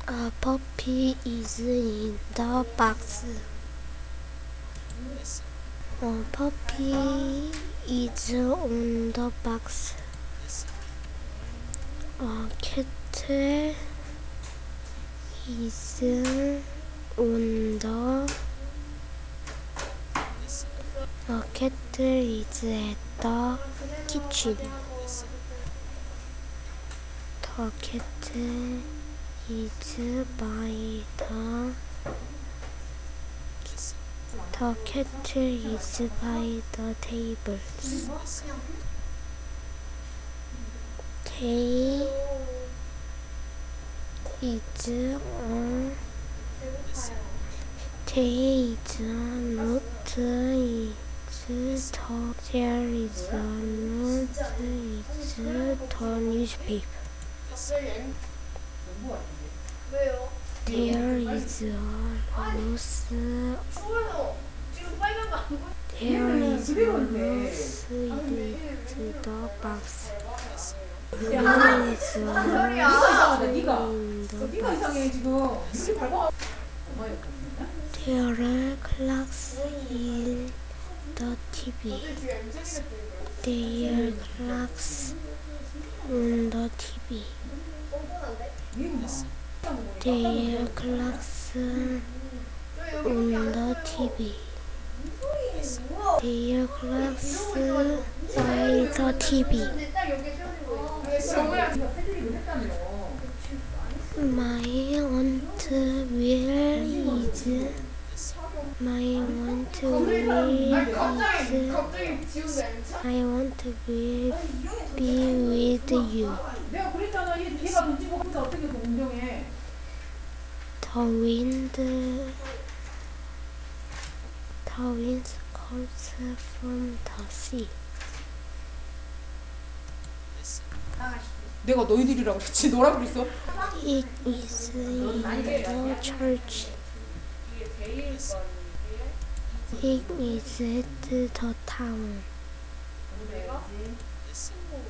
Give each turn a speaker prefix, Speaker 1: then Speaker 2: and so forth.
Speaker 1: A puppy is in the box. A puppy is on the box. A cat is on the A cat is at the kitchen. The cat is by the cat is by the tables. They is on There is not there is not the newspaper. There is a loose There is a loose in the box. There is a loose in the box. There are clocks in the TV. There are clocks on the TV. There are clocks on the TV. There are clocks by the TV. My aunt where is My aunt where is I want to be with you. The wind comes from the sea.
Speaker 2: 내가 너희들이라고 그랬지. 너라고 그랬어.
Speaker 1: It is in the church. It is at the town.